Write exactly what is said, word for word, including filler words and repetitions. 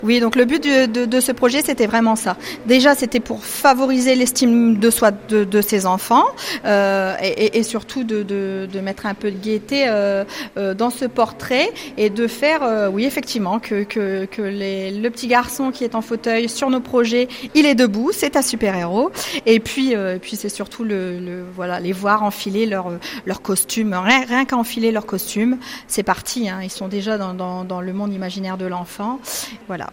Oui, donc le but de, de, de ce projet, c'était vraiment ça. Déjà, c'était pour favoriser l'estime de soi de, de ces enfants euh, et, et surtout de, de, de mettre un peu de gaieté euh, euh, dans ce portrait et de faire, euh, oui, effectivement, que, que, que les, le petit garçon qui est en fauteuil sur nos projets, il est debout, c'est un super-héros. Et puis, euh, puis c'est surtout le, le, voilà, les voir enfiler leur, leur costume, rien, rien qu'à enfiler leur costume, c'est parti. Hein, ils sont déjà dans, dans, dans le monde imaginaire de l'enfant. Voilà.